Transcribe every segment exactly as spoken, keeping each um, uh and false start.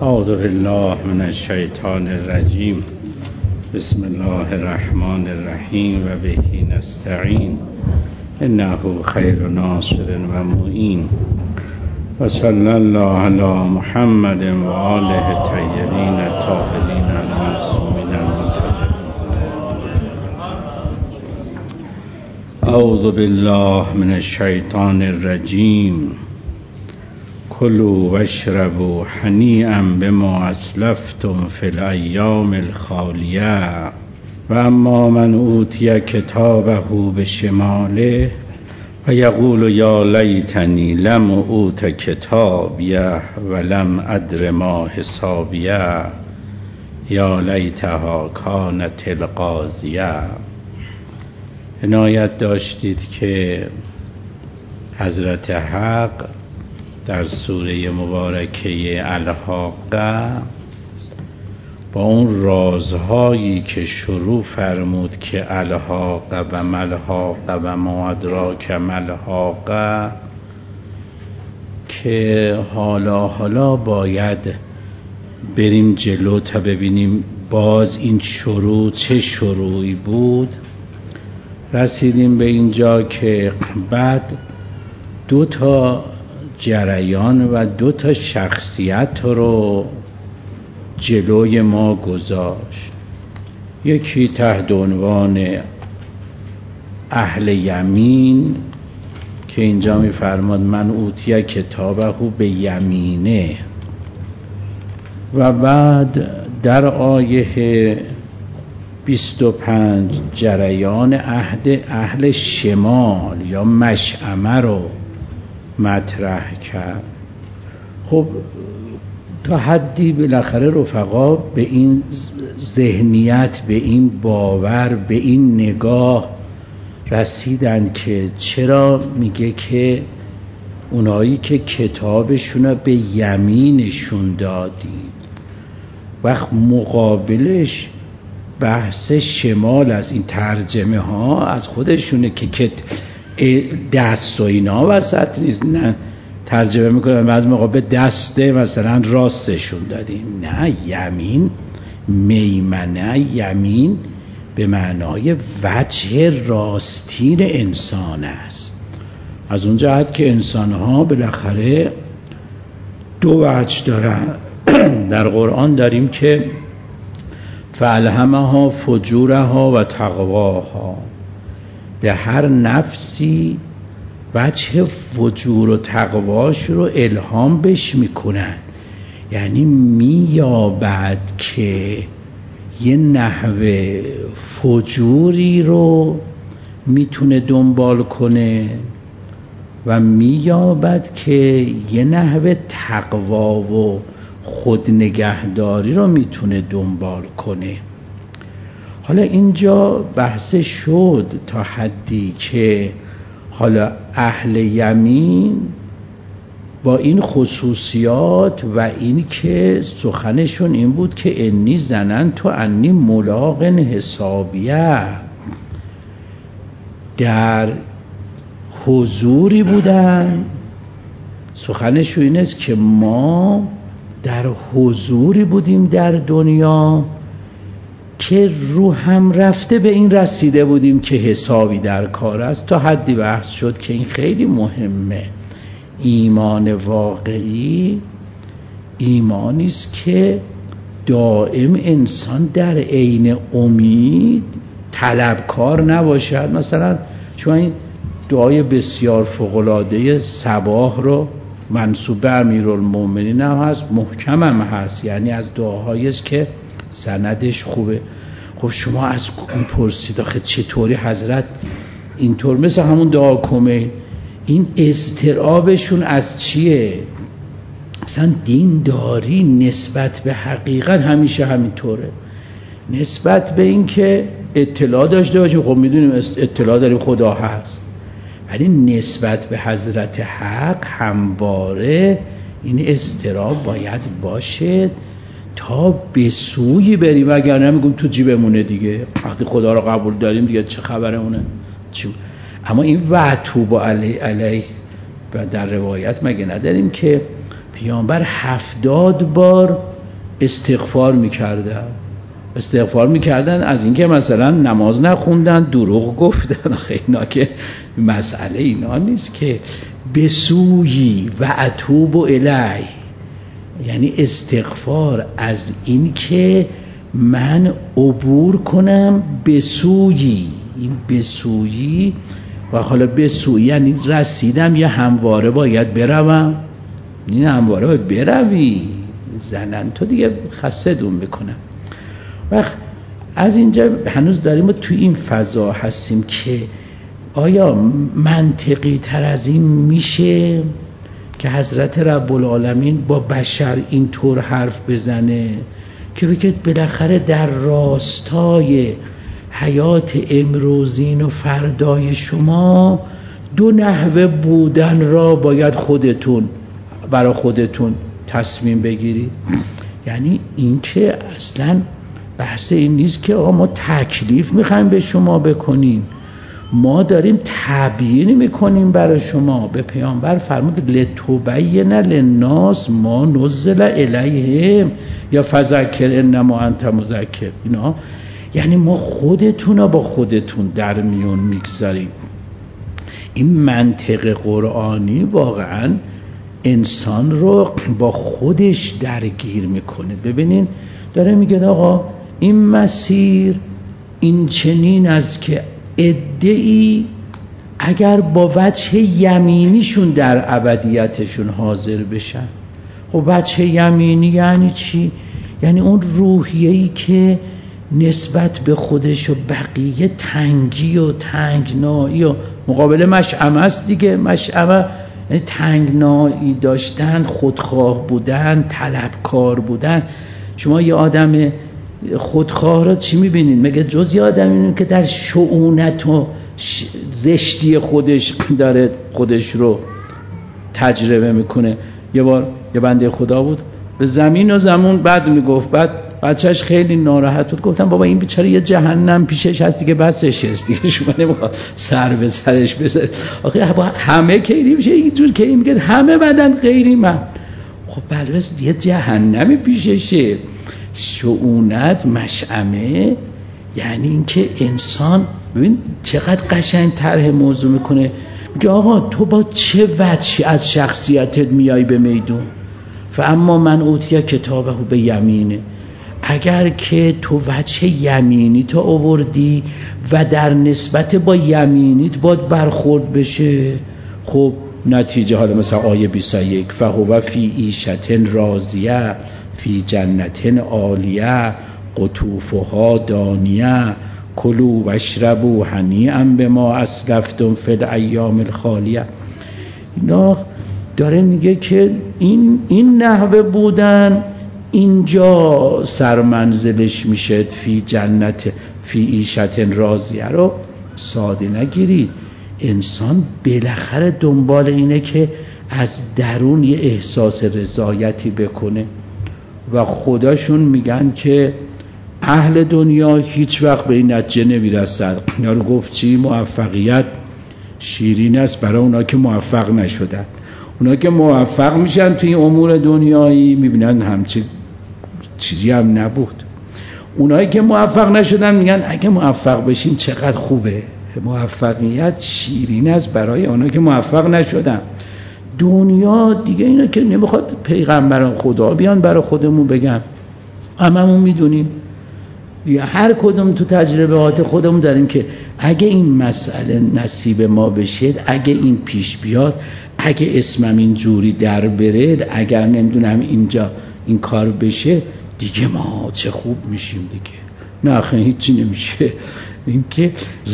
اعوذ بالله من الشیطان الرجیم. بسم الله الرحمن الرحیم و به نستعین انه خیر ناصر و معین و صلی الله علی محمد و آله الطیبین الطاهرین المعصومین المنتجبین. اعوذ بالله من الشیطان الرجیم. کلوا واشربوا هنیئا بما اسلفتم فی الایام الخالیه و اما من اوتی کتابه بشماله و یقول یا لیتنی لم اوت کتابیه و لم ادر ما حسابیه یا لیتها کانت القاضیه. عنایت داشتید که حضرت حق در سوره مبارکه الحاقه با اون رازهایی که شروع فرمود که الحاقه و ملحاقه و ما ادراک ملحاقه، که حالا حالا باید بریم جلو تا ببینیم باز این شروع چه شروعی بود. رسیدیم به اینجا که بعد دو تا جریان و دو تا شخصیت رو جلوی ما گذاشت. یکی تحت عنوان اهل یمین که اینجا می‌فرماد من اوتی کتابه به یمینه، و بعد در آیه بیست و پنج جریان عهد اهل شمال یا مشأمه رو مطرح کرد. خب تا حدی بالاخره رفقا به این ذهنیت، به این باور، به این نگاه رسیدن که چرا میگه که اونایی که کتابشون به یمینشون دادی، وقت مقابلش بحث شمال از این ترجمه ها از خودشونه که دست و اینا وسط نیست. نه ترجمه میکنن از موقع به دسته مثلا راستشون دادیم، نه یمین میمنه، یمین به معنای وجه راستین انسان است. از اون جهت که انسان ها بالاخره دو وجه دارن. در قرآن داریم که فالهمها فجورها و تقواها، به هر نفسی وجه فجور و تقواش رو الهام بش میکنن. یعنی میابد که یه نحوه فجوری رو میتونه دنبال کنه و میابد که یه نحوه تقوا و خود نگهداری رو میتونه دنبال کنه. حالا اینجا بحث شد تا حدی که حالا اهل یمین با این خصوصیات و این که سخنشون این بود که انی ظننت انی ملاق حسابیه، در حضوری بودن. سخنشون این است که ما در حضوری بودیم در دنیا که رو هم رفته به این رسیده بودیم که حسابی در کار است. تا حدی بحث شد که این خیلی مهمه. ایمان واقعی ایمانی است که دائم انسان در عین امید طلبکار نباشد. مثلا شما این دعای بسیار فوق‌العاده صباح رو منسوب به امیرالمومنین هم هست، محکم هم هست، یعنی از دعاهایی است که سندش خوبه. خب شما از اون پرسید آخه چطوری حضرت اینطور، مثل همون دعا کمه، این استرابشون از چیه؟ اصلا دینداری نسبت به حقیقت همیشه همینطوره، نسبت به این که اطلاع داشته باشیم. خب میدونیم اطلاع داریم خدا هست، ولی نسبت به حضرت حق همواره این استراب باید باشه تا به سوی بریم. اگر نمیگم تو جیبمونه دیگه، وقتی خدا رو قبول داریم دیگه چه خبرمونه چی؟ اما این وعتوب علی علی و در روایت مگه نداریم که پیامبر هفتاد بار استغفار میکردن استغفار میکردن از اینکه مثلا نماز نخوندن، دروغ گفتن. اینا که مسئله اینا نیست که بسویی و اتوب الی، یعنی استغفار از این که من عبور کنم بسویی. این بسویی و حالا بسویی یعنی رسیدم یا همواره باید بروم. این همواره باید بروی، زنن تو دیگه خسته دون بکنم. وقت از اینجا هنوز داریم توی این فضا هستیم که آیا منطقی تر از این میشه که حضرت رب العالمین با بشر اینطور حرف بزنه که بگه بالاخره در راستای حیات امروزین و فردای شما دو نحوه بودن را باید خودتون برای خودتون تصمیم بگیرید. یعنی این که اصلا بحث این نیست که آقا ما تکلیف میخوایم به شما بکنیم، ما داریم تبیین میکنیم برای شما. به پیامبر فرمود لتبین للناس ما نزل الیهم یا فذکر انما انت مذکر. اینا یعنی ما خودتون رو با خودتون در میون میگذاریم. این منطق قرآنی واقعا انسان رو با خودش درگیر میکنه. ببینین داره میگه آقا این مسیر این چنین است که عده‌ای اگر با وجه یمینیشون در ابدیتشون حاضر بشن. خب وجه یمینی یعنی چی؟ یعنی اون روحیه‌ای که نسبت به خودش و بقیه تنگی و تنگنایی و مقابل مشعمه است دیگه. مشعمه یعنی تنگنایی داشتن، خودخواه بودن، طلبکار بودن. شما یه آدم خودخواه را چی میبینید؟ مگه جز یه آدم میبینید که در شؤونت و زشتی خودش داره خودش رو تجربه میکنه. یه بار یه بنده خدا بود به زمین و زمون بعد میگفت، بعد بچهش خیلی ناراحت بود. گفتم بابا این بیچاره یه جهنم پیشش هست دیگه، بسش هست دیگه، شما نمیخواد سر به سرش بذاره. آخه همه خیلی میشه اینجور که این میگه همه بدن غیری من. خب بله یه جهنمی پیششه. شؤونت مشعمه یعنی اینکه انسان ببین چقدر قشنگ طرح موضوع میکنه. میگه آقا تو با چه وجهی از شخصیتت میای به میدون؟ فاما من اوتی کتابه به یمینه. اگر که تو وجه یمینی تو آوردی و در نسبت با یمینیت باید برخورد بشه، خب نتیجه حالا مثلا آیه بیست و یک فهو فی عیشة راضیه فی جنة عالیه قطوفها دانیه کلوا واشربوا هنیئا بما اسلفتم فی الایام الخالیه. اینا داره میگه که این این نحوه بودن اینجا سرمنزلش میشه. فی جنت فی عیشة راضیه رو ساده نگیرید. انسان بالاخره دنبال اینه که از درون یه احساس رضایتی بکنه و خداشون میگن که اهل دنیا هیچ وقت به این نتیجه نمیرسد. اینا رو گفت چی؟ موفقیت شیرین است برای اونا که موفق نشدن. اونا که موفق میشن توی امور دنیایی میبینن همچه چیزی هم نبود. اونایی که موفق نشدن میگن اگه موفق بشیم چقدر خوبه. موفقیت شیرین است برای اونا که موفق نشدن. دنیا دیگه اینا که نمیخواد پیغمبران خدا بیان برای خودمون بگن، هممون میدونیم دیگه، هر کدوم تو تجربهات خودمون داریم که اگه این مسئله نصیب ما بشه، اگه این پیش بیاد، اگه اسمم اینجوری در بره، اگر نمیدونم اینجا این کار بشه دیگه ما چه خوب میشیم دیگه. نه آخه هیچی نمیشه. این که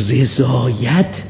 رضایت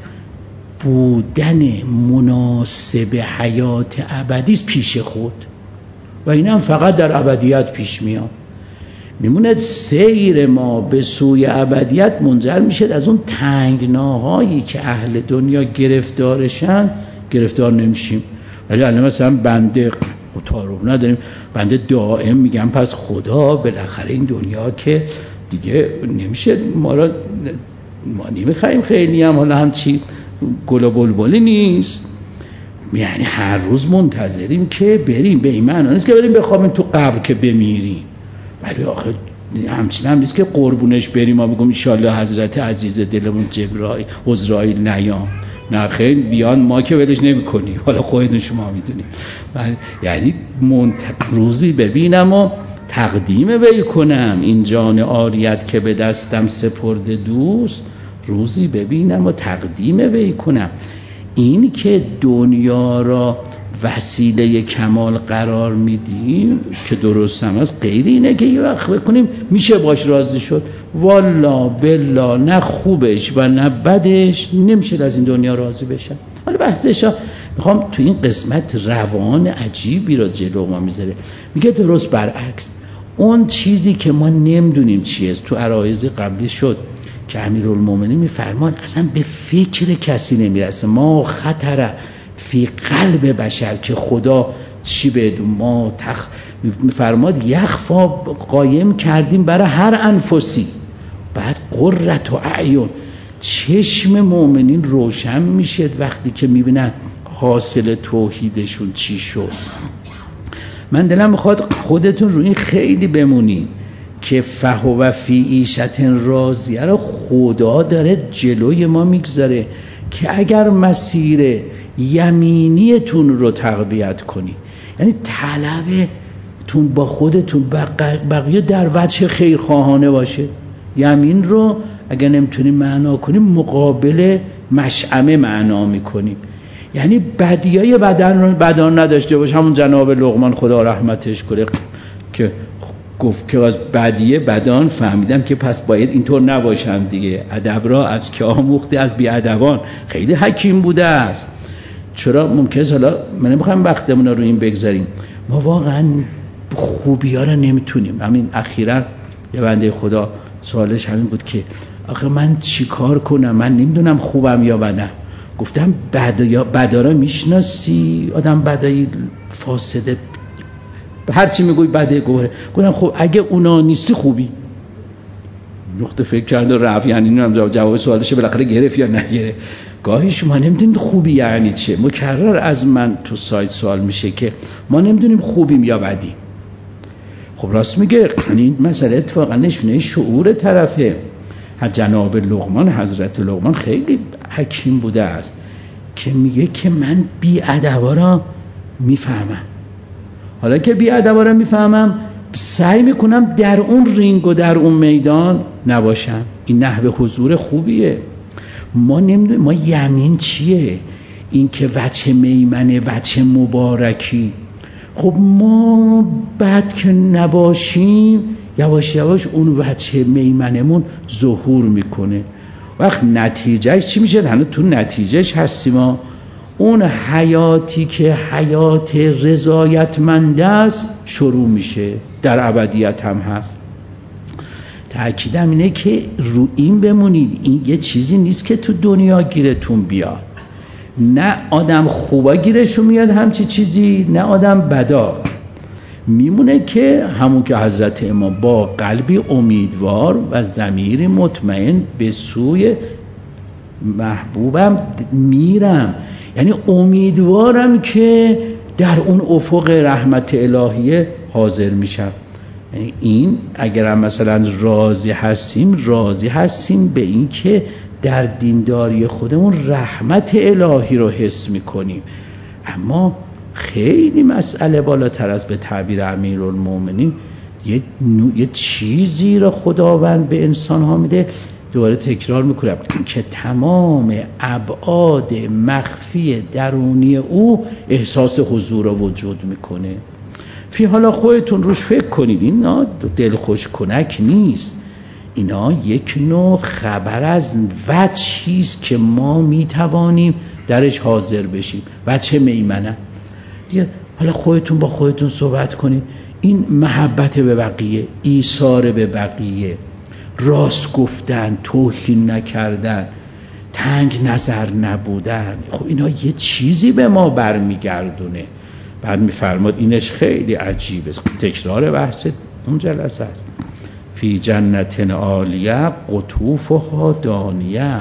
بودن مناسب حیات ابدی پیش خود و این هم فقط در ابدیت پیش میاد. میمونه سیر ما به سوی ابدیت منجر میشه از اون تنگناهایی که اهل دنیا گرفتارشن گرفتار نمیشیم. ولی الان مثلا بنده تعارف نداریم، بنده دائم میگم پس خدا بالاخره این دنیا که دیگه نمیشه ما را ما نمیخوایم خیلی هم حالا همچی گل و بلبلی نیست، یعنی هر روز منتظریم که بریم. به این معنی نیست که بریم بخوابیم تو قبر که بمیریم. ولی آخه همچین هم نیست که قربونش بریم ما بگم انشالله حضرت عزیز دلمون جبرائیل عزرائیل نیام. نه خیر، بیان ما که ولش نمی کنیم، حالا خودتون شما میدونیم. یعنی منت... روزی ببینم و تقدیم وی کنم این جان عاریت که به دستم سپرده دوست، روزی ببینم و تقدیم وی کنم. این که دنیا را وسیله کمال قرار میدیم که درست هم است، غیر اینه که یه وقت بکنیم میشه باش راضی شد. والا بلا نه خوبش و نه بدش نمیشه از این دنیا راضی بشن. حالا بحثشا میخوام تو این قسمت روان عجیبی را جلو ما میذاره. میگه درست برعکس، اون چیزی که ما نمیدونیم چیه، تو عرایض قبلی شد که امیرالمومنین میفرمان اصلا به فکر کسی نمیرسه. ما خطره فی قلب بشر که خدا چی بدون ما تخ... میفرماد یخفا قایم کردیم برای هر انفسی، بعد قرة اعین، چشم مؤمنین روشن میشه وقتی که میبینن حاصل توحیدشون چی شد. من دلم میخواد خودتون رو این خیلی بمونید که فهو فی عیشة راضیه رو خدا داره جلوی ما میگذاره که اگر مسیر یمینیتون رو تقویت کنی، یعنی طلبتون با خودتون بقیه در وجه خیرخواهانه باشه. یمین رو اگر نمیتونیم معنا کنیم مقابل مشعمه معنا میکنیم، یعنی بدیای بدن رو بدن نداشته باشه. همون جناب لقمان خدا رحمتش کنه که گفت که از بدیه بدان فهمیدم که پس باید اینطور نباشم دیگه. ادب را از که آموخته از بیادبان. خیلی حکیم بوده است. چرا ممکنه حالا من نمیخوام وقتمون رو این بگذاریم، ما واقعا خوبی ها رو نمیتونیم. همین اخیراً یه بنده خدا سوالش همین بود که آخه من چی کار کنم، من نمیدونم خوبم یا بدم. گفتم بدا بدارا میشناسی؟ آدم بدایی فاسده هر چی میگوی بده گوره. گفتم خب اگه اونا نیستی خوبی؟ نقطه فکر کرد و رفت. یعنی نمیدونم جواب سوالش بالاخره گرفت یا نگرفت. گاهی شما نمیدونید خوبی یعنی چه. مکرر از من تو سایت سوال میشه که ما نمیدونیم خوبیم یا بدیم. خب راست میگه. این مسئله اتفاقا نشونه شعور طرفه. جناب لقمان، حضرت لقمان خیلی حکیم بوده است که میگه که من بی ادبا را میفهمم. حالا که بی ادبا را میفهمم سعی میکنم در اون رینگ و در اون میدان نباشم. این نحوه حضور خوبیه. ما نمیدونیم ما یمین چیه، این که وجه میمنه، وجه مبارکی. خب ما بعد که نباشیم یواش یواش اون وجه میمنمون ظهور میکنه. وقت نتیجهش چی میشه؟ هنوز تو نتیجهش هستیم. ما اون حیاتی که حیات رضایتمند است شروع میشه، در ابدیت هم هست. تأکیدم اینه که رو این بمونید. این یه چیزی نیست که تو دنیا گیرتون بیاد. نه آدم خوبا گیرشون میاد همچی چیزی، نه آدم بدا. میمونه که همون که حضرت امام با قلبی امیدوار و ضمیری مطمئن به سوی محبوبم میرم، یعنی امیدوارم که در اون افق رحمت الهیه حاضر میشم. یعنی این اگر هم مثلا راضی هستیم راضی هستیم به این که در دینداری خودمون رحمت الهی رو حس میکنیم. اما خیلی مسئله بالاتر از به تعبیر امیرالمومنین یه, یه چیزی رو خداوند به انسان ها میده. دوباره تکرار میکنم که تمام ابعاد مخفی درونی او احساس حضور و وجود میکنه. فی حالا خودتون روش فکر کنید. اینا دلخوش کنک نیست، اینا یک نوع خبر از وجهیست که ما میتوانیم درش حاضر بشیم. وجه میمنه دیگه. حالا خودتون با خودتون صحبت کنید. این محبت به بقیه، ایثار به بقیه، راست گفتن، توهین نکردن، تنگ نظر نبودن، خب اینا یه چیزی به ما برمیگردونه. بعد میفرماد اینش خیلی عجیبه، تکرار بحث اون جلسه است. فی جنت عالیه قطوفها دانیه.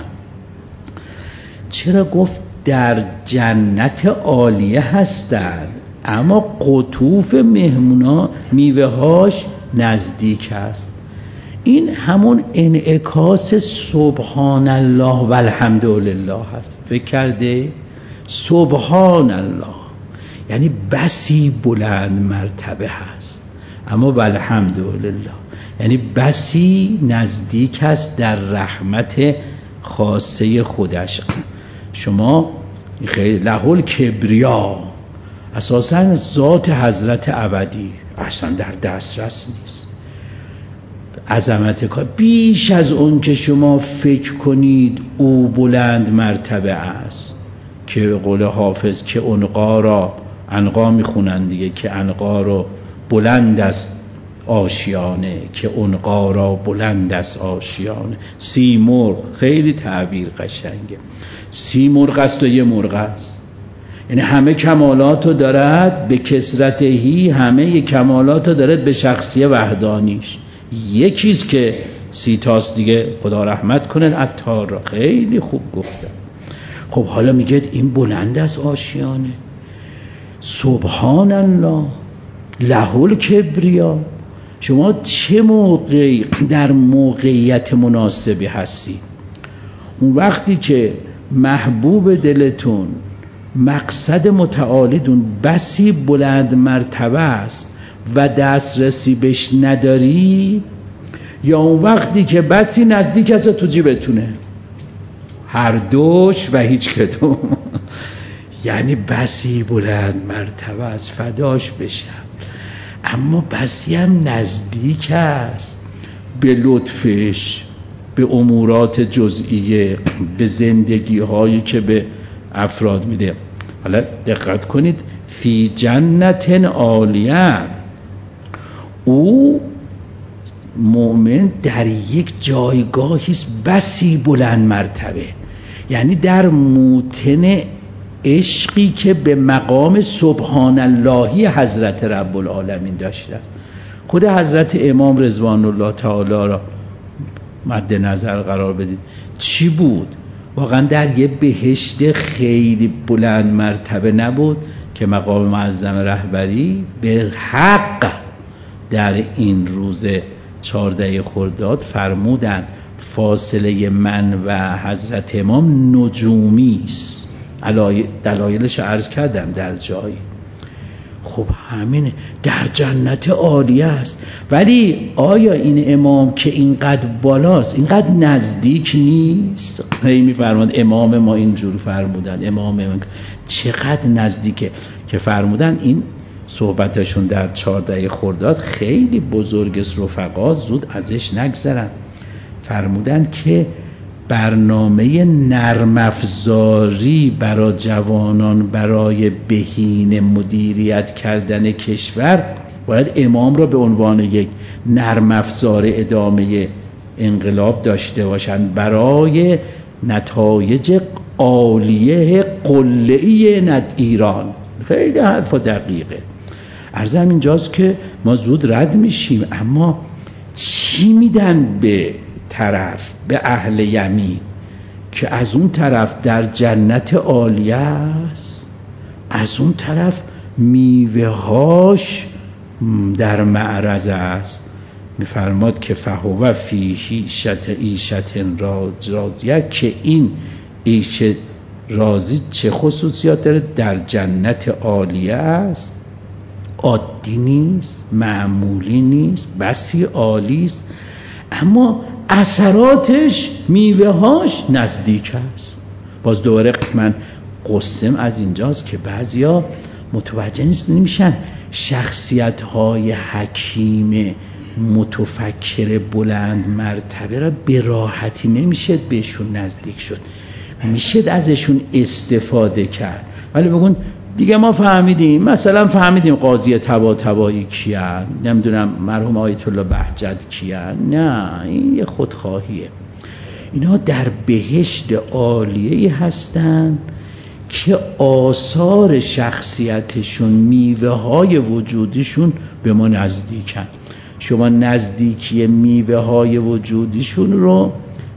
چرا گفت در جنت عالیه هستن اما قطوف مهمونا میوه هاش نزدیک است. این همون انعکاس سبحان الله و الحمدلله هست. فکر کرده سبحان الله یعنی بسی بلند مرتبه هست، اما والحمدلله یعنی بسی نزدیک است در رحمت خاصه خودش. شما خیلی لهول کبریا اساساً ذات حضرت ابدی اصلا در دسترس نیست. عظمت کار بیش از اون که شما فکر کنید او بلند مرتبه است، که به قول حافظ که عنقا را عنقا میخونن دیگه، که عنقا رو بلند است آشیانه، که عنقا را بلند است آشیانه. سیمرغ خیلی تعبیر قشنگه. سیمرغ است و یه مرغ است، یعنی همه کمالاتو دارد به کثرتهی، همه کمالاتو دارد به شخصیه وحدانیش. یکیست که سیتاست دیگه، خدا رحمت کنه عطار را، خیلی خوب گفتن. خب حالا میگه این بلند است آشیانه، سبحان الله لهول کبریا. شما چه موقعی در موقعیت مناسبی هستی؟ اون وقتی که محبوب دلتون مقصد متعالیتون بسی بلند مرتبه است و دسترسی بهش نداری، یا اون وقتی که بسی نزدیک است تو جیبتونه؟ هر دوش و هیچ کدوم. یعنی بسی بلند مرتبه است فداش بشم، اما بسی هم نزدیک است به لطفش، به امورات جزئیه، به زندگی هایی که به افراد میده. حالا دقت کنید، فی جنت عالیه، او مؤمن در یک جایگاهی است بسی بلند مرتبه، یعنی در موطن عشقی که به مقام سبحان اللهی حضرت رب العالمین داشته. خود حضرت امام رضوان الله تعالی را مد نظر قرار بدید، چی بود؟ واقعا در یه بهشت خیلی بلند مرتبه نبود که مقام معظم رهبری به حق در این روز چهارده خرداد فرمودن فاصله من و حضرت امام نجومی است. دلایلش عرض کردم در جایی. خب همینه، در جنت عالیه است. ولی آیا این امام که اینقدر بالاست اینقدر نزدیک نیست؟ هی میفرماد امام ما اینجور فرمودن، امام ما چقدر نزدیکه که فرمودن. این صحبتشون در چهارده خرداد خیلی بزرگ است، رفقا زود ازش نگذرن. فرمودن که برنامه نرم افزاری برای جوانان برای بهینه مدیریت کردن کشور باید امام را به عنوان یک نرم افزار ادامه انقلاب داشته باشند برای نتایج عالیه قله‌ای ند ایران. خیلی حرف دقیقه. عرضم اینجاست که ما زود رد میشیم، اما چی میدن به طرف، به اهل یمین که از اون طرف در جنت عالیه است، از اون طرف میوه هاش در معرض است. میفرماد که فهو فی عیشت عیشت راضیه، که این عیشت راضی چه خصوصیات داره؟ در جنت عالیه است، عادی نیست، معمولی نیست، بسی عالی است، اما اثراتش میوه هاش نزدیک است. باز دوباره من قسم از اینجاست که بعضیا متوجه نیست نمیشن شخصیت های حکیم متفکر بلند مرتبه را به راحتی نمیشه بهشون نزدیک شد، میشه ازشون استفاده کرد. ولی بگون دیگه ما فهمیدیم، مثلا فهمیدیم قاضی طباطبایی کیان، نمیدونم مرحوم آیت الله بهجت کیان. نه، این یه خودخواهیه. اینا در بهشت عالیه هستن که آثار شخصیتشون، میوه های وجودیشون به ما نزدیکن. شما نزدیکی میوه های وجودیشون رو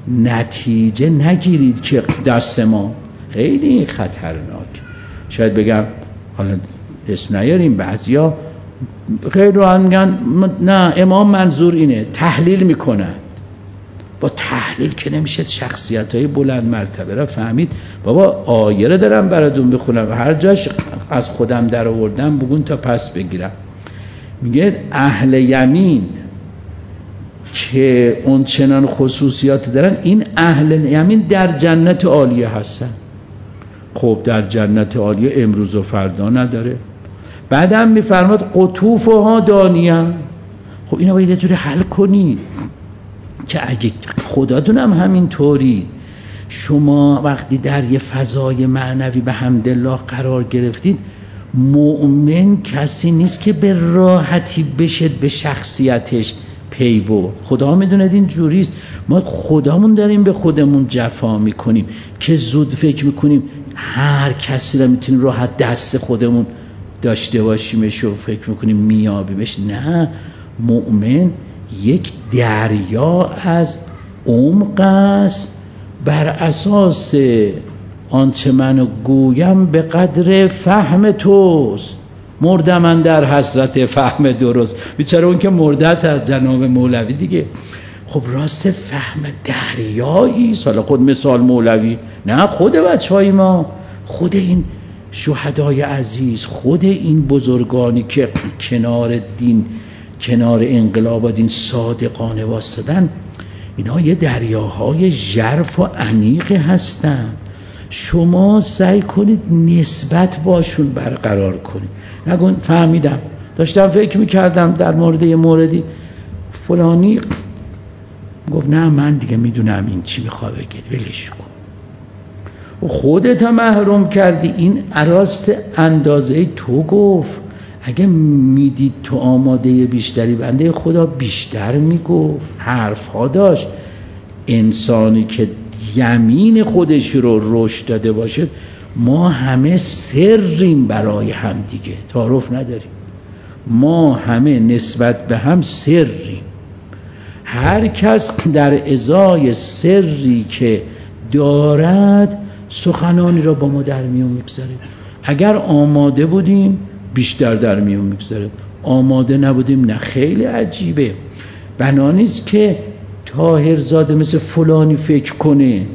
نتیجه نگیرید که دست ما خیلی خطرناک. شاید بگم حالا اسم نیاریم، بعضیا خیلی راحت میگن نه امام منظور اینه، تحلیل میکنن. با تحلیل که نمیشه شخصیت های بلند مرتبه را فهمید. بابا آیه را دارم براتون بخونم، هر جاش از خودم در آوردم بگون تا پس بگیرم. میگه اهل یمین که اون چنان خصوصیات دارن، این اهل یمین در جنت عالیه هستن. خب در جنت عالیه امروز و فردا نداره. بعدم میفرماد قطوفها دانیه. خب اینا باید یه جوری حل کنید که اگه خداتون هم همین طوری شما وقتی در یه فضای معنوی به حمدالله قرار گرفتید، مؤمن کسی نیست که به راحتی بشه به شخصیتش پی برد. خدا میدونه این جوریست. ما خدامون داریم به خودمون جفا میکنیم که زود فکر میکنیم هر کسی رو میتونیم راحت دست خودمون داشته باشیمش و فکر میکنیم میابیمش. نه، مؤمن یک دریا از عمق است. بر اساس آنچه من گویم به قدر فهم توست، مرده من در حسرت فهم درست. بیچاره اون که مرده است از جناب مولوی دیگه. خب راست فهم دریایی. حالا خود مثال مولوی نه، خود بچه های ما، خود این شهدای عزیز، خود این بزرگانی که کنار دین، کنار انقلاب دین صادقانه واسدن، اینا یه دریاهای ژرف و عمیق هستن. شما سعی کنید نسبت باشون برقرار کنید. نگون فهمیدم، داشتم فکر میکردم در مورد یه موردی فلانی گفت نه من دیگه میدونم این چی میخواد بگید، ولش کن. و خودت محروم کردی. این راست اندازه تو گفت. اگه میدید تو آماده بیشتری، بنده خدا بیشتر میگفت، حرف ها داشت. انسانی که یمین خودش رو رشد داده باشه، ما همه سریم برای هم دیگه، تعارف نداریم. ما همه نسبت به هم سریم. هر کس در ازای سری که دارد سخنانی را با ما در میون میگذاره. اگر آماده بودیم بیشتر در میون میگذاره، آماده نبودیم نه. خیلی عجیبه. بنا نیست که طاهرزاده مثل فلانی فکر کنه.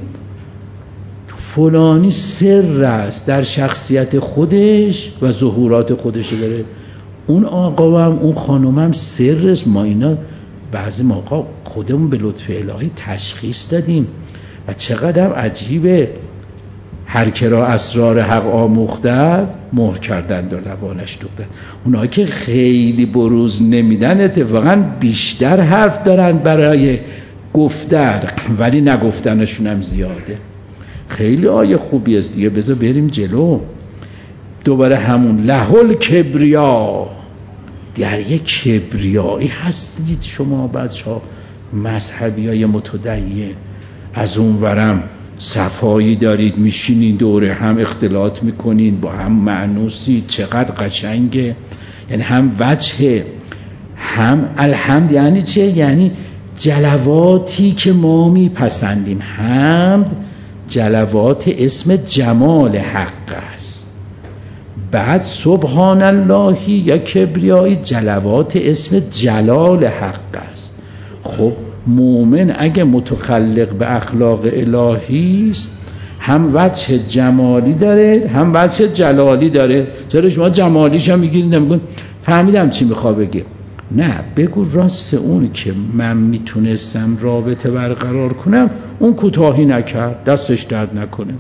فلانی سر است در شخصیت خودش و ظهورات خودش داره. اون آقا هم اون خانم هم سر است. ما اینا بعضی موقع خودمون به لطف الهی تشخیص دادیم و چقدر عجیبه. هر که را اسرار حق آموختن مهر کردند و لبانش دوختن. اونایی که خیلی بروز نمیدن اتفاقا بیشتر حرف دارن برای گفتن، ولی نگفتنشون هم زیاده. خیلی آیه خوبی است دیگه. بذار بریم جلو. دوباره همون لهل کبریا، در یک کبریایی هستید شما بچه ها مذهبی های متدین. از اون ورم صفایی دارید، میشینین دوره هم اختلاط میکنین، با هم معنوسی، چقدر قشنگه. یعنی هم وجه هم الحمد. یعنی چه؟ یعنی جلواتی که ما میپسندیم. حمد جلوات اسم جمال حق است. بعد سبحان اللهی یا کبریایی جلوات اسم جلال حق است. خب مومن اگه متخلق به اخلاق الهی است، هم وجه جمالی داره هم وجه جلالی داره. چرا شما جمالیش هم میگید نمیگون فهمیدم چی میخواد بگه؟ نه، بگو راست اون که من میتونستم رابطه برقرار کنم اون کوتاهی نکرد، دستش درد نکنه.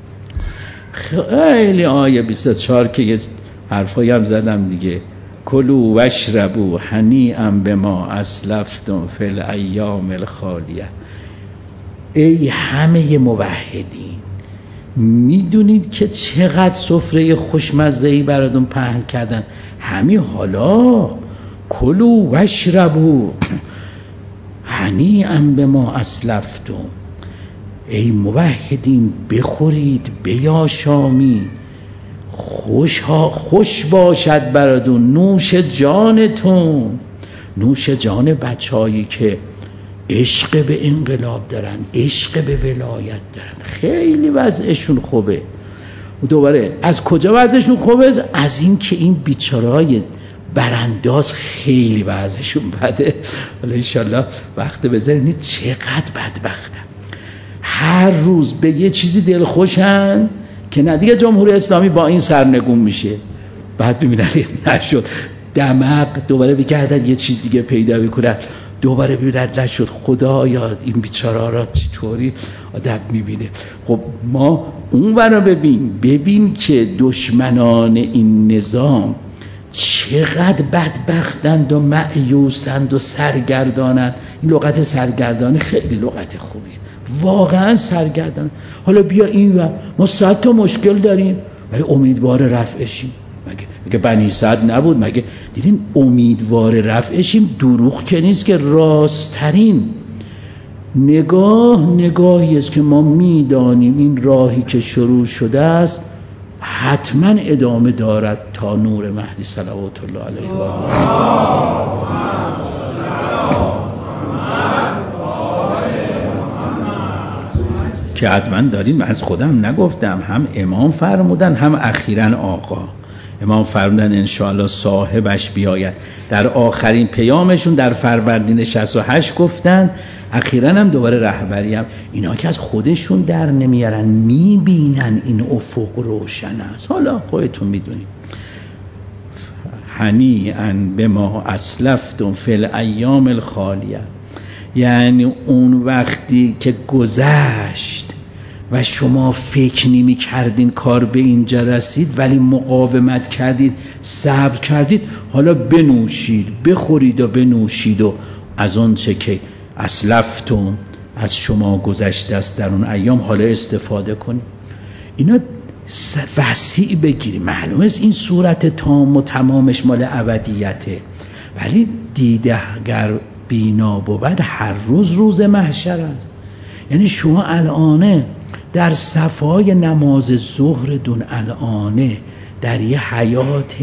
خیلی آیه بیست و چهار که یه حرفایی هم زدم دیگه. کلوا واشربوا هنیئا بما اسلفتم فی الایام الخالیه. ای همه موحدین، میدونید که چقدر سفره خوشمزه‌ای براتون پهن کردن همین حالا. کلوا واشربوا هنیئا بما اسلفتم. ای موحدین بخورید بیاشامید، خوش ها خوش باشد براتون نوش جانتون. نوش جان بچه‌هایی که عشق به انقلاب دارن، عشق به ولایت دارن، خیلی وضعشون خوبه. دوباره از کجا وضعشون خوبه؟ از این که این بیچاره‌های برانداز خیلی وضعشون بده. حالا انشالله وقت بذارید. چقدر بدبختم، هر روز به یه چیزی دلخوشن که نه دیگه جمهوری اسلامی با این سرنگون میشه، بعد ببینن نشد، دمق دوباره بگردن یه چیز دیگه پیدا بکنن، دوباره ببینن نشد، خدایا این بیچاره را چطوری آدم میبینه. خب ما اون برا ببین ببین که دشمنان این نظام چقدر بدبختند و مأیوسند و سرگردانند. این لغت سرگردانه خیلی لغت خوبیه، واقعا سرگردان. حالا بیا این و ما صد تا مشکل داریم ولی امیدوار رفعشیم. مگه مگه بنی صد نبود؟ مگه دیدین امیدوار رفعشیم؟ دروغ که نیست که راستترین نگاه نگاهی است که ما میدانیم این راهی که شروع شده است حتما ادامه دارد تا نور مهدی صلوات الله علیه و آله که حتما داریم. از خودم نگفتم، هم امام فرمودن هم اخیراً آقا. امام فرمودن انشاءالله صاحبش بیاید، در آخرین پیامشون در فروردین شصت و هشت گفتن، اخیراً هم دوباره رهبری هم. اینا که از خودشون در نمیارن، میبینن این افق روشن است. حالا خودتون میدونید. هنیئا بما اسلفتم فی الایام الخالیه، یعنی اون وقتی که گذشت و شما فکر نمی کردین کار به اینجا رسید ولی مقاومت کردید، صبر کردید، حالا بنوشید، بخورید و بنوشید و از اون چه که اسلفتم از شما گذشته است در اون ایام حالا استفاده کنید. اینا وسیع بگیری. معلومه این صورت تام و تمامش مال ابدیته، ولی دیده اگر بینا بود هر روز روز محشر است. یعنی شما الانه در صفای نماز ظهر دون الانه در یه حیات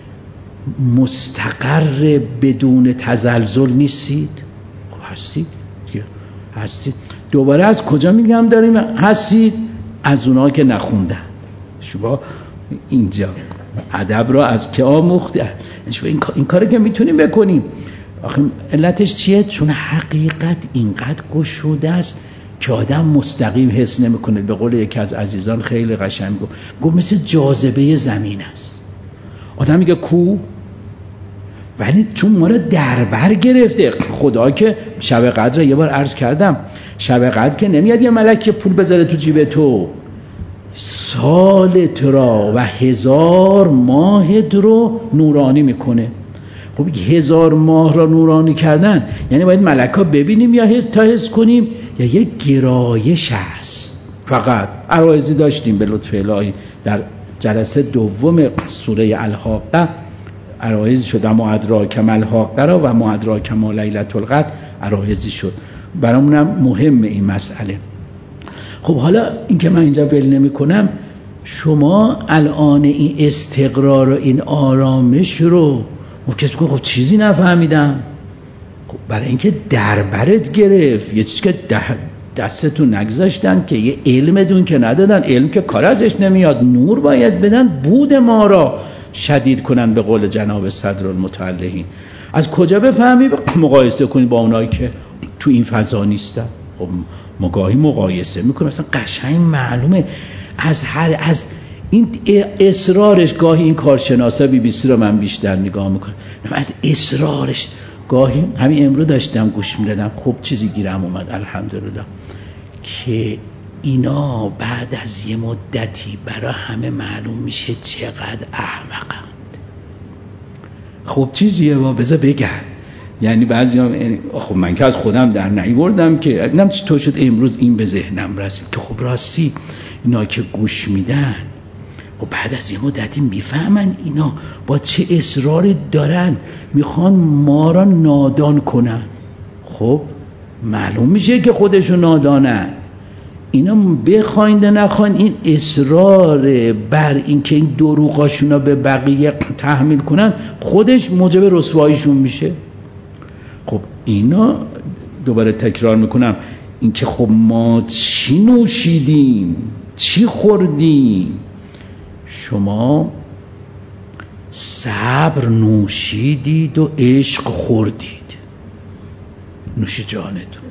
مستقر بدون تزلزل نیستید؟ خب هستید هستید. دوباره از کجا میگم داریم هستید؟ از اونها که نخوندن. شما اینجا ادب را از که آموخته. شما این, این کاری که میتونیم بکنیم. آخه علتش چیه؟ چون حقیقت اینقدر گشوده است که آدم مستقیم حس نمیکنه. به قول یکی از عزیزان خیلی قشنگ گفت، گفت مثل جاذبه زمین است. آدم میگه کو، ولی چون ما رو دربر گرفته. خدا که شب قدر یه بار عرض کردم، شب قدر که نمیاد یه ملک پول بذاره تو جیب تو، سالت را و هزار ماهت رو نورانی میکنه. خب هزار ماه را نورانی کردن یعنی باید ملکا ببینیم یا حس تا حس کنیم یا یه گرایش هست. فقط عرایضی داشتیم به لطف الهی در جلسه دوم سوره الحاقه، عرایضی شد و ادراک ما الحاقه را و ما ادراک ما لیلة القدر عرایضی شد. برامونم مهمه این مسئله. خب حالا این که من اینجا ول نمی کنم، شما الان این استقرار و این آرامش رو کسی که خب چیزی نفهمیدم، خب برای اینکه دربرت گرفت، یه چیزی که دستتون نگذاشتن، که یه علمتون که ندادن، علم که کار ازش نمیاد، نور باید بدن، بود ما را شدید کنن به قول جناب صدرالمتعلهین. از کجا بفهمی؟ مقایسه کنی با اونایی که تو این فضا نیستن. خب مگاهی مقایسه میکنه، مثلا قشنگ معلومه از هر از این اصرارش. گاهی این کارشناسا بی بی سی رو من بیشتر نگاه میکنم، از اصرارش گاهی همین امروز داشتم گوش میدادم، خب چیزی گیرم اومد الحمدلله، که اینا بعد از یه مدتی برای همه معلوم میشه چقدر احمقند. خب چیزیه با بذار بگم، یعنی بعضی هم خب من که از خودم در نیوردم که نم چطور شد امروز این به ذهنم رسید که خب راستی اینا که گوش میدن خب بعد از یه مدتی میفهمن اینا با چه اصراری دارن میخوان ما را نادان کنن. خب معلوم میشه که خودشون نادانن. اینا بخواین نخواین این اصرار بر این که این دروغاشون به بقیه تحمیل کنن خودش موجب رسواییشون میشه. خب اینا دوباره تکرار میکنم، این که خب ما چی نوشیدیم چی خوردیم، شما صبر نوشیدید و عشق خوردید، نوش جانتون.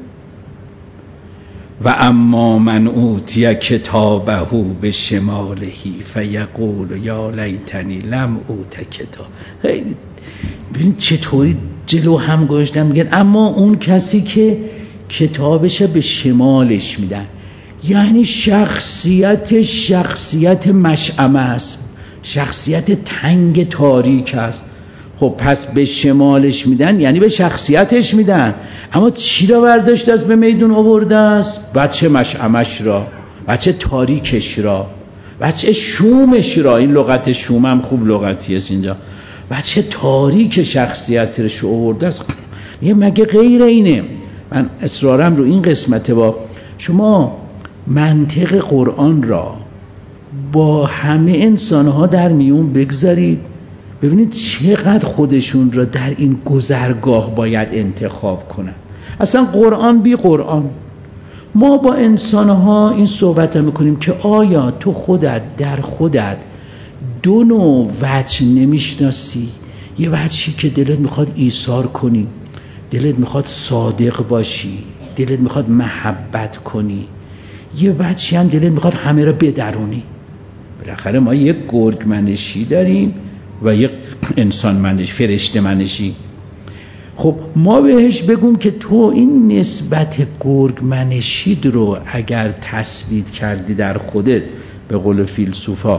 و اما من اوتی کتابه به شمالهی فیقول یا لیتنی لم اوت کتاب. خیلی ببینید چطوری جلو هم گذاشتن، میگن اما اون کسی که کتابش به شمالش میدن، یعنی شخصیتش شخصیت مشعمه است، شخصیت تنگ تاریک است. خب پس به شمالش میدن یعنی به شخصیتش میدن، اما چی را برداشت از به میدون آورده است؟ بچه مشعمش را، بچه تاریکش را، بچه شومش را. این لغت شوم هم خوب لغتی است اینجا. بچه تاریک شخصیتش رو آورده است. یه مگه غیر اینه؟ من اصرارم رو این قسمته. با شما منطق قرآن را با همه انسانها در میون بگذارید، ببینید چقدر خودشون را در این گذرگاه باید انتخاب کنن. اصلا قرآن بی قرآن. ما با انسانها این صحبت هم میکنیم که آیا تو خودت در خودت دو نوع وجه نمیشناسی؟ یه وجهی که دلت میخواد ایثار کنی، دلت میخواد صادق باشی، دلت میخواد محبت کنی، یه وجهی هم دلت میخواد همه را بدرونی. بالاخره ما یک گرگ منشی داریم و یک انسان منشی، فرشته منشی. خب ما بهش بگم که تو این نسبت گرگ منشید رو اگر تثبیت کردی در خودت، به قول فیلسوفا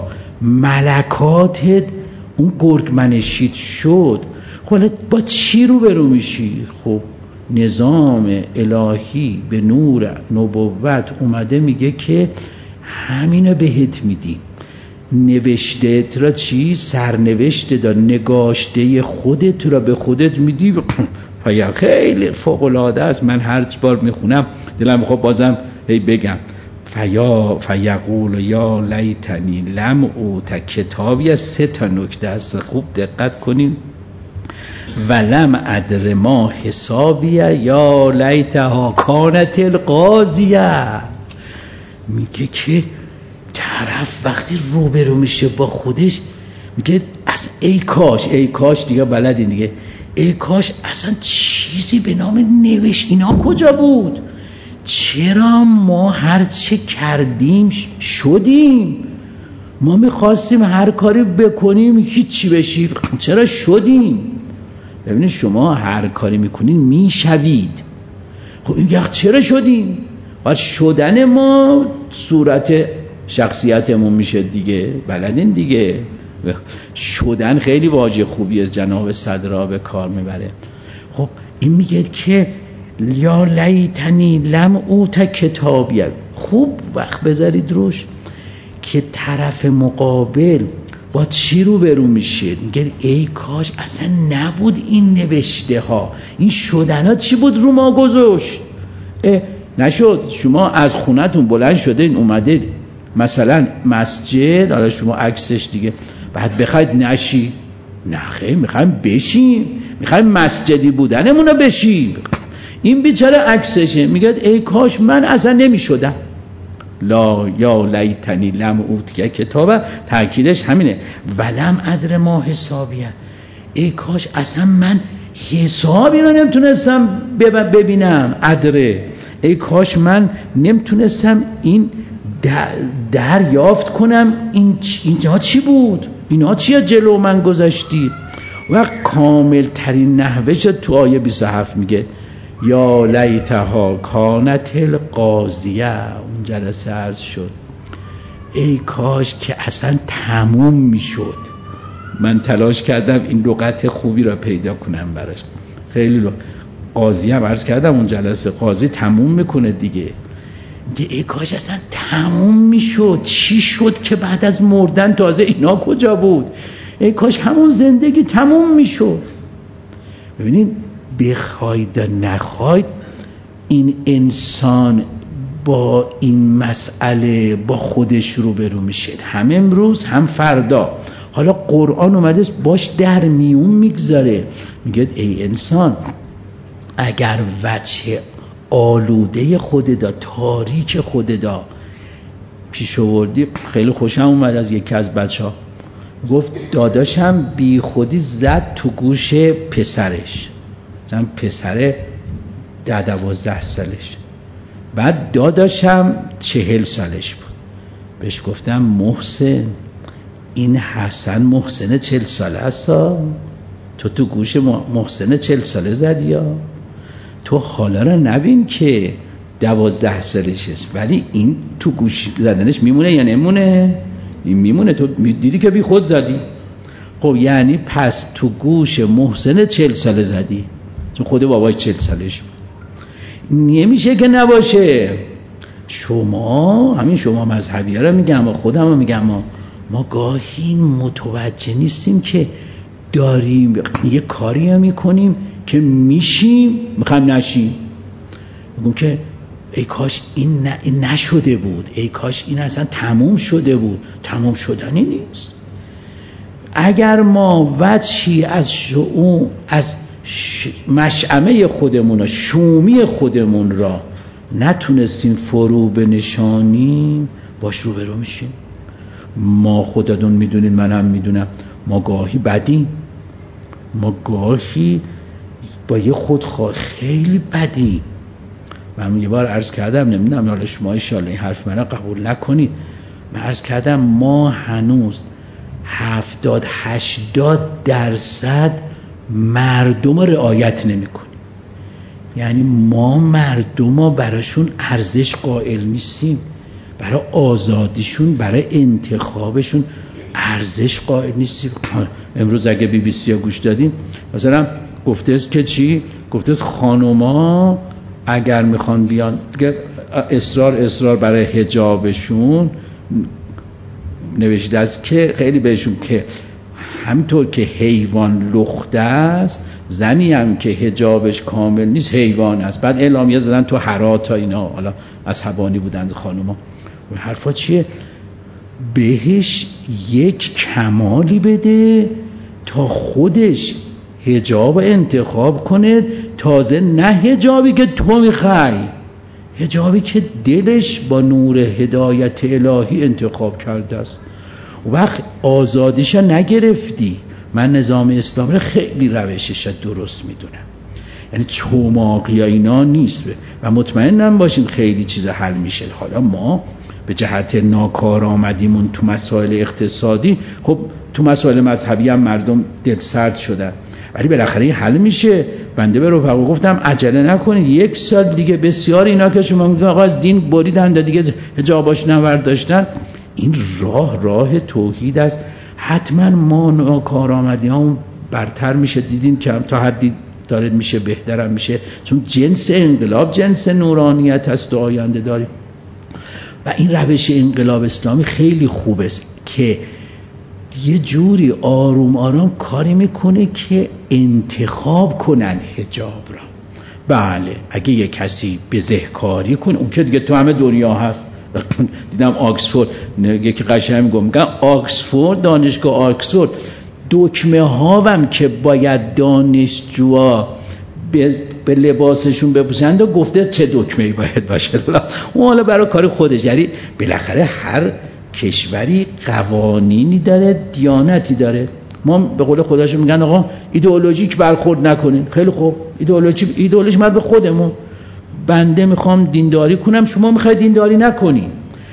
ملکاتت اون گرگ منشید شد، خب با چی رو برو میشی؟ خب نظام الهی به نور نبوت اومده میگه که همینو بهت میدی. نوشته را چی؟ سرنوشته دا نگاشته خودت را به خودت میدی. خیلی فوق‌العاده است. من هر بار میخونم دلم میخواد بازم هی بگم فیا فیقول یا لیتنی لم اوت کتابی. از سه تا نکته است، خوب دقت کنین. ولم ادر ما حسابیه یا لیتها کانت القاضیه. میگه که طرف وقتی روبرو میشه با خودش میگه اصلا ای کاش، ای کاش دیگه بلدین دیگه، ای کاش اصلا چیزی به نام نوشت اینا کجا بود؟ چرا ما هر چه کردیم شدیم؟ ما میخواستیم هر کاری بکنیم هیچی بشیم، چرا شدیم؟ ببینید شما هر کاری میکنین میشوید. خب این چرا شدیم؟ و شدن ما صورت شخصیتمون میشه دیگه، بلدین دیگه. شدن خیلی واژه خوبی از جناب صدرا به کار میبره. خب این میگه که یا لیتنی لم اوت کتابیه. خوب وقت بذارید روش که طرف مقابل با چی رو برو میشه. میگه ای کاش اصلا نبود این نوشته ها، این شدن ها چی بود رو ما گذاشت؟ نشد شما از خونتون بلند شده این اومده مثلا مسجد، حالا شما عکسش دیگه بعد بخواید نشی، نخیر میخوایم بشیم، میخوایم مسجدی بودنمون رو بشیم. این بیچاره عکسشه، میگه ای کاش من اصلا نمیشدم. لا یا لیتنی لم اوتی کتابه، تاکیدش همینه. ولم ادر ما حسابیه. ای کاش اصلا من حسابی رو نمیتونستم ببینم. ادره، ای کاش من نمیتونستم این دریافت کنم این اینها چی بود، اینها چیه جلو من گذاشتی. و کامل ترین نحوه شد تو آیه بیست و هفت میگه یا لیتها کانت القاضیه. اون جلسه عرض شد ای کاش که اصلا تموم میشد. من تلاش کردم این لغت خوبی را پیدا کنم براش. خیلی لغت قاضی هم عرض کردم اون جلسه، قاضی تموم میکنه دیگه. ای کاش اصلا تموم میشد. چی شد که بعد از مردن تازه اینا کجا بود؟ ای کاش همون زندگی تموم میشد. ببینید بخواید نخواید این انسان با این مسئله با خودش روبرو میشه، هم امروز هم فردا. حالا قرآن اومده باش در میون میگذاره، میگه ای انسان اگر وجه آلوده خوددا، تاریک خوددا پیش آوردی. خیلی خوشم اومد از یکی از بچه ها گفت داداشم بی خودی زد تو گوش پسرش، مثلا پسر ده دوازده سالش. بعد داداشم چهل سالش بود. بهش گفتم محسن این حسن محسن چهل ساله هستا، تو تو گوش محسن چهل ساله زدی یا تو حالا رو نبین که دوازده سالش است، ولی این تو گوش زدنش میمونه یا نمونه؟ این میمونه، تو دیدی که بی خود زدی. خب یعنی پس تو گوش محسن چهل ساله زدی، چون خود بابای چهل سالش بود. نمیشه که نباشه. شما همین شما مذهبی ها رو میگم و خودم رو میگم، ما, ما گاهی متوجه نیستیم که داریم یه کاری هم میکنیم که میشیم میخوایم نشیم. میگم که ای کاش این, ن... این نشده بود، ای کاش این اصلا تموم شده بود. تموم شدنی نیست. اگر ما وجهی از شعوع از ش... مشعمه خودمون و شومی خودمون را نتونستیم فرو بنشانیم، باش روبرو میشیم. ما خودتون میدونید، منم میدونم، ما گاهی بدیم، ما گاهی با یه خودخواه خیلی بدیم. من یه بار عرض کردم، نمیدونم حالا شما انشالله این حرف منو قبول نکنید، من عرض کردم ما هنوز هفتاد هشتاد درصد مردم رعایت نمی کنیم. یعنی ما مردم ها براشون ارزش قائل نیستیم، برای آزادیشون، برای انتخابشون ارزش قائل نیستیم. امروز اگه بی بی سی ها گوش دادیم، مثلا گفته است که چی؟ گفته است خانوما اگر میخوان بیان اصرار اصرار برای حجابشون نوشته است که خیلی بهشون که همینطور که حیوان لخته است، زنی هم که حجابش کامل نیست حیوان است. بعد اعلامیه زدن تو هرات تا اینا، حالا عصبانی بودند خانوما. و حرفا چیه؟ بهش یک کمالی بده تا خودش حجاب انتخاب کنه، تازه نه حجابی که تو میخوای، حجابی که دلش با نور هدایت الهی انتخاب کرده است. وقت آزادیش نگرفتی. من نظام اسلامی رو خیلی روشش درست میدونم، یعنی چماقی ها اینا نیست و مطمئنم باشین خیلی چیز حل میشه. حالا ما به جهت ناکارآمدیمون تو مسائل اقتصادی، خب تو مسائل مذهبی هم مردم دل سرد شدن، ولی بالاخره حل میشه. بنده به رفقا گفتم عجله نکنید، یک سال دیگه. بسیار اینا که شما میگن آقا از دین بریدن دیگه حجاباش نورداشتن، این راه راه توحید است. حتما ما ناکارآمدی هم برتر میشه. دیدین که تا حدی داره میشه، بهترم میشه، چون جنس انقلاب جنس نورانیت است و آینده داریم. و این روش انقلاب اسلامی خیلی خوب است که یه جوری آروم آرام کاری میکنه که انتخاب کنن حجاب را. بله اگه یه کسی بزهکاری کنه، اون که دیگه تو همه دنیا هست. دیدم آکسفورد، یکی قشنگ میگم میگن آکسفورد، دانشگاه آکسفورد دکمه هاوم که باید دانشجوها به لباسشون بپوشند و گفته چه دکمه‌ای باید باشه. اون حالا برای کار خودش. یعنی بالاخره هر کشوری قوانینی داره، دیانتی داره. ما به قول خودشون میگن آقا ایدئولوژیک برخورد نکنین. خیلی خوب، ایدئولوژی ایدئولوژی مرد به خودمون. بنده میخوام دینداری کنم، شما میخواید دینداری نکنین،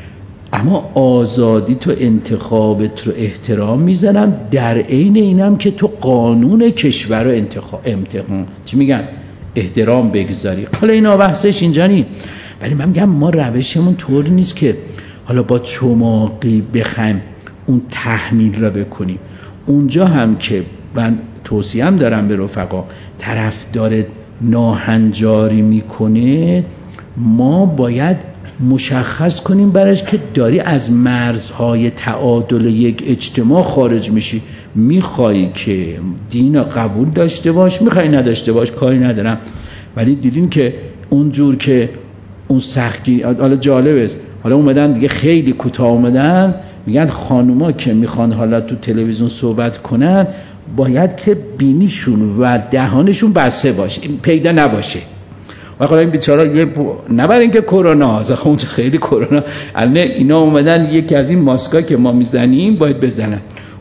اما آزادی تو انتخابت رو احترام میزنم، در عین اینم که تو قانون کشور رو انتخاب امتحان چی میگن احترام بگذاری. حالا اینا بحثش اینجا نی، ولی من میگم ما روشمون طور نیست که حالا با چماقی بخوایم اون تحمیل را بکنیم. اونجا هم که من توصیه هم دارم به رفقا، طرفدار ناهنجاری میکنه، ما باید مشخص کنیم برش که داری از مرزهای تعادل یک اجتماع خارج میشی. میخوایی که دین قبول داشته باش، میخوایی نداشته باش، کاری ندارم. ولی دیدین که اونجور که اون سختی، حالا جالب است، حالا اومدن دیگه خیلی کوتاه اومدن میگن خانوما که میخوان حالا تو تلویزیون صحبت کنن باید که بینیشون و دهانشون بسته باشه، پیدا نباشه. و حالا این بیچارا یه نه برای اینکه کرونا از اونجا خیلی کرونا الان اینا اومدن یکی از این ماسکا که ما میزنیم باید بزنن.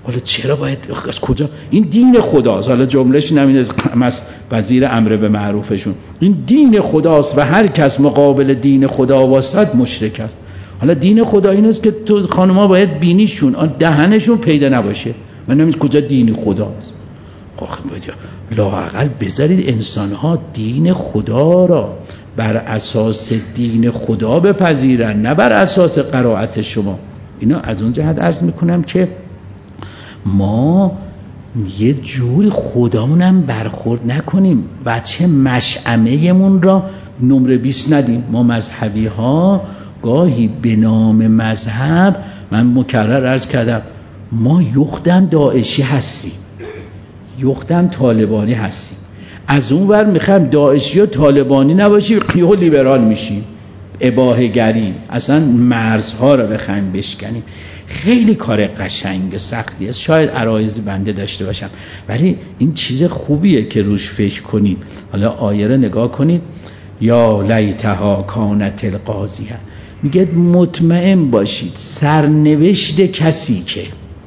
حالا چرا باید از کجا این دین خداست؟ حالا جملهش نمینه از وزیر امر به معروفشون، این دین خداست و هر کس مقابل دین خدا واسط مشرک است. حالا دین خدا این است که تو خانم‌ها باید بینیشون دهنشون پیدا نباشه. من نمی‌دونم کجا دین خداست. آخه لااقل بذارید انسان‌ها دین خدا را بر اساس دین خدا بپذیرن، نه بر اساس قرائت شما. اینا از اون جهت عرض میکنم که ما یه جوری خدامونم برخورد نکنیم، بچه مشعمه‌مون را نمره بیست ندیم. ما مذهبی ها گاهی به نام مذهب، من مکرر عرض کردم، ما یختم داعشی هستیم، یختم طالبانی هستیم. از اون ور میخوایم داعشی و طالبانی نباشیم، یهو لیبرال میشیم، اباحه گری، اصلا مرزها رو بخوایم بشکنیم. خیلی کار قشنگ سختی است. شاید عرایضی بنده داشته باشم، ولی این چیز خوبیه که روش فکر کنید. حالا آیه رو نگاه کنید، یا لیتها کانت القاضیه، میگه مطمئن باشید سرنوشت کسی که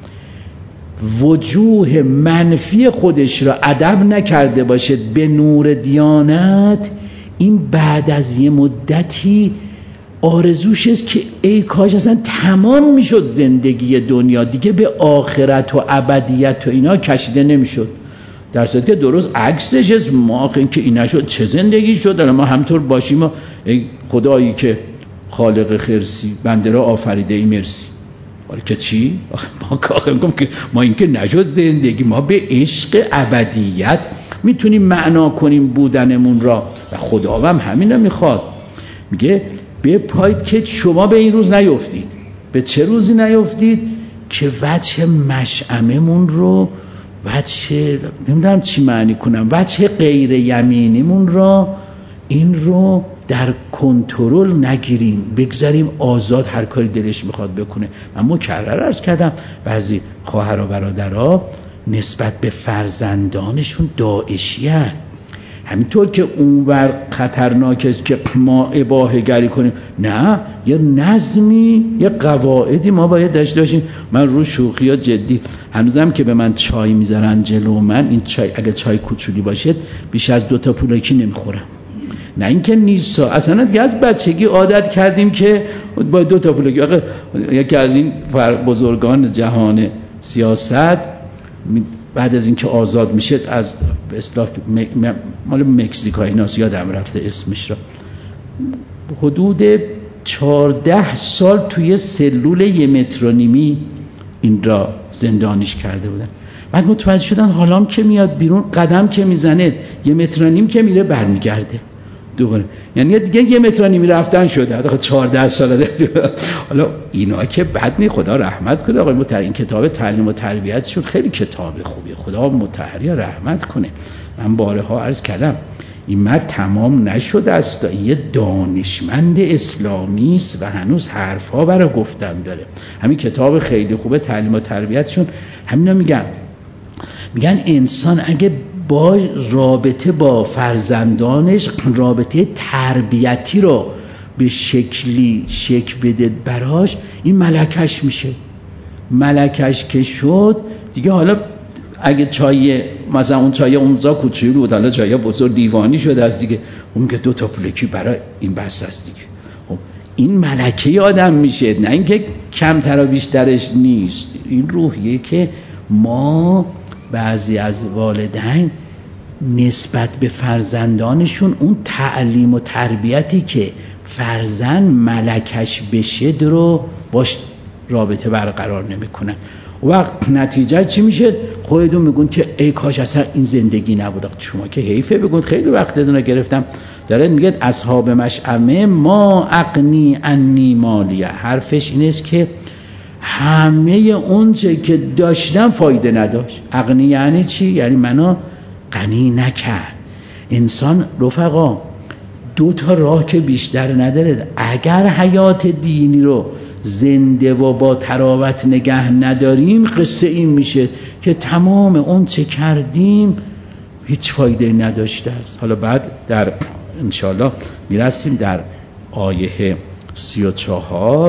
وجوه منفی خودش را ادب نکرده باشد به نور دیانت، این بعد از یه مدتی آرزوش است که ای کاش اصلا تمام میشد زندگی دنیا، دیگه به آخرت و ابدیت و اینا کشیده نمیشد. در صورتی که درست عکسش است. ما که این نشد چه زندگی شد؟ ما همطور باشیم و ای خدایی که خالق خرسی بنده را آفریده ای مرسی. ولی که چی؟ ما کاخه میگم که ما این که نشد زندگی، ما به عشق ابدیت میتونیم معنا کنیم بودنمون را و خدا هم همین رو میخواد. میگه بپایید که شما به این روز نیفتید. به چه روزی نیفتید؟ که وجه مشعممون رو، وجه نمیدونم چی معنی کنم، وجه غیر یمینیمون را، این رو در کنترل نگیریم، بگذاریم آزاد هر کاری دلش میخواد بکنه. من مکرر عرض کردم بعضی خواهر و برادرها نسبت به فرزندانشون داعشی هست. همینطور که اونور خطرناک است که ما اباحه گری کنیم، نه، یه نظمی، یه قواعدی ما باید داشته باشیم. من رو شوخی ها جدی، هنوزم که به من چای میذارن جلو من، این چای اگه چای کوچولی باشه بیش از دو تا پولکی نمیخورم. نه اینکه نیست، اصلا دیگه از بچگی عادت کردیم که با دو تا پولکی. آقا یکی از این بزرگان جهان سیاست بعد از اینکه آزاد میشه از به اصطلاح مال مکزیک ایناست، یادم رفته اسمش را، حدود چهارده سال توی سلول یه متر و نیمی این را زندانیش کرده بودن. بعد متوجه شدن حالا که میاد بیرون قدم که میزنه یه متر و نیم که میره برمیگرده دوباره، یعنی دیگه یه متر و نیمی رفتن شده. آخه چهارده ساله. حالا اینا که بد نی، خدا رحمت کنه. آقای مطهری این کتاب تعلیم و تربیتشون خیلی کتاب خوبیه، خدا مطهری رحمت کنه. من بارها عرض کردم این مرد تمام نشده است، یه دانشمند اسلامی است و هنوز حرفا برای گفتن داره. همین کتاب خیلی خوبه تعلیم و تربیتشون همینا میگن میگن انسان اگه با رابطه با فرزندانش رابطه تربیتی رو به شکلی شکل بده براش، این ملکش میشه. ملکش که شد دیگه، حالا اگه چای مثلا اون چای اونزا کوچولو بود، حالا چای بزرگ دیوانی شده از دیگه، اون که دو تا پولکی برای این بس است دیگه. خب این ملکه آدم میشه، نه اینکه کمتر و بیشترش نیست. این روحیه که ما بعضی از والدین نسبت به فرزندانشون اون تعلیم و تربیتی که فرزند ملکش بشه رو باش رابطه برقرار نمیکنن. وقت نتیجه چی میشه؟ خودتون میگون که ای کاش اصلا این زندگی نبود. شما که حیفه بگون. خیلی وقت دونه گرفتم داره میگه اصحاب مشعمه ما اغنی عنی مالیه، حرفش این است که همه اون چه که داشتم فایده نداشت. اغنی یعنی چی؟ یعنی منو غنی نکرد. انسان رفقا دو تا راه که بیشتر نداره. اگر حیات دینی رو زنده و با تراوت نگه نداریم، قصه این میشه که تمام اون چه کردیم هیچ فایده نداشته است. حالا بعد در انشاءالله میرسیم در آیه سی و چهار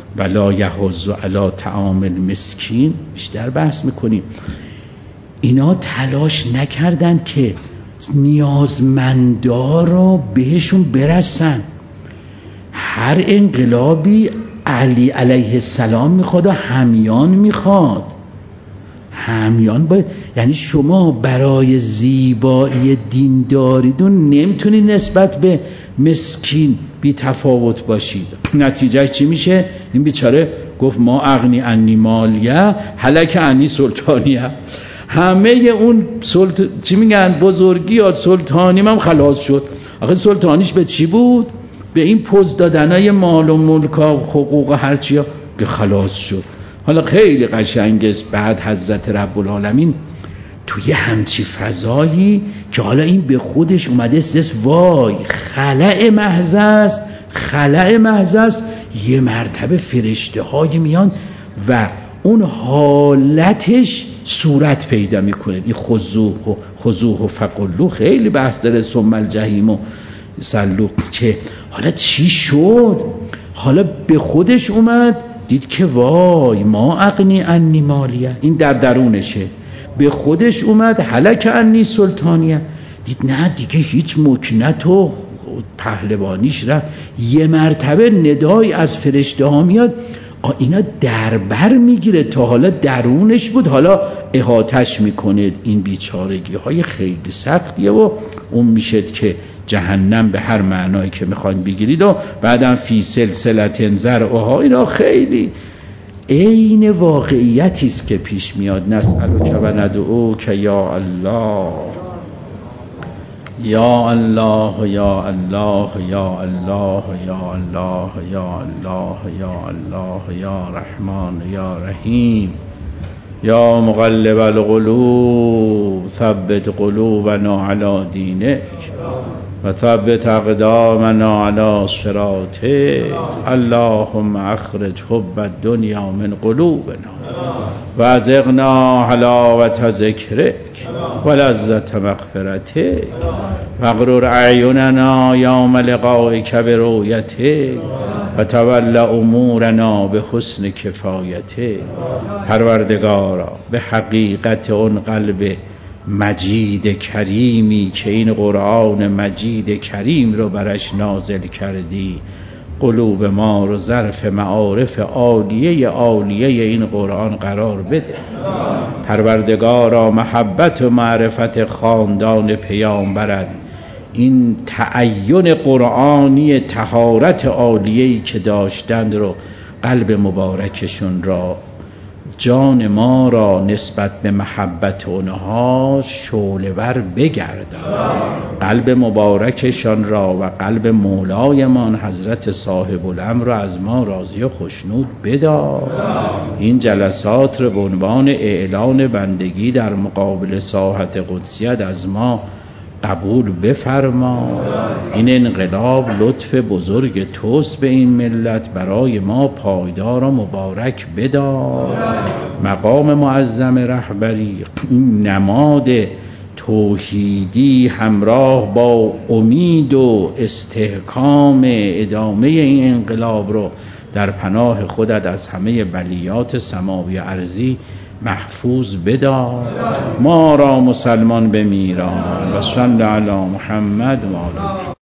ولا یحض علی طعام المسکین بیشتر بحث میکنیم. اینا تلاش نکردن که نیازمندا رو بهشون برسن. هر انقلابی علی علیه السلام میخواد و همیان میخواد. همیان باید، یعنی شما برای زیبایی دینداریدون نمیتونی نسبت به مسکین بی تفاوت باشید. نتیجه چی میشه؟ این بیچاره گفت ما اغنی انی مالیه هلک انی سلطانیه. همه اون سلط... چی میگن بزرگی یا سلطانی هم خلاص شد. آخه سلطانیش به چی بود؟ به این پوز دادنای مال و ملک و حقوق و هرچی ها که خلاص شد. حالا خیلی قشنگ است بعد حضرت رب العالمین توی همچی فضایی که حالا این به خودش اومده است، وای خلأ محض است، خلأ محض است، یه مرتبه فرشته های میان و اون حالتش صورت پیدا میکنه. این خضوع و خضوع و فقلو خیلی بحث داره، ثم الجحیم و سلو، که حالا چی شد؟ حالا به خودش اومد دید که وای ما اغنی انی مالیه، این در درونشه. به خودش اومد هلک انی سلطانیه، دید نه دیگه هیچ مکنت و پهلوانیش رفت. یه مرتبه ندای از فرشته ها میاد، اینا دربر میگیره، تا حالا درونش بود حالا احاطش میکنه. این بیچارگی های خیلی سختیه و اون میشد که جهنم به هر معنایی که میخواین بگیرید و بعدم فی سلسلة ذرعها، اینا خیلی عین واقعیتی است که پیش میاد. نسألک و ندعوک یا الله یا الله یا الله یا الله یا الله یا الله یا الله یا رحمان یا رحیم یا مقلب القلوب ثبت قلوبنا علی دینک و ثبت اقدامنا علی صراطک. اللهم اخرج حب الدنیا من قلوبنا و ازغنا حلاوة ذکرک و لذة مغفرتک و اغرر اعیننا یوم لقائک برؤیتک و تول امورنا به حسن کفایتک. پروردگارا به حقیقت اون قلب مجید کریمی که این قرآن مجید کریم رو برش نازل کردی، قلوب ما رو ظرف معارف عالیه عالیه این قرآن قرار بده. پروردگارا محبت و معرفت خاندان پیامبرت، این تعین قرآنی طهارت عالیه‌ای که داشتند رو قلب مبارکشون را، جان ما را نسبت به محبت اونها شعله‌ور بگردان. قلب مبارکشان را و قلب مولایمان حضرت صاحب الامر را از ما راضی و خوشنود بدار. این جلسات را به عنوان اعلان بندگی در مقابل ساحت قدسیت از ما قبول بفرما. این انقلاب لطف بزرگ توست به این ملت، برای ما پایدار و مبارک بدار. مقام معظم رهبری، این نماد توحیدی همراه با امید و استحکام ادامه این انقلاب رو در پناه خودت از همه بلیات سماوی ارضی محفوظ بدار. ما را مسلمان بمیران و صلی علی محمد و آله.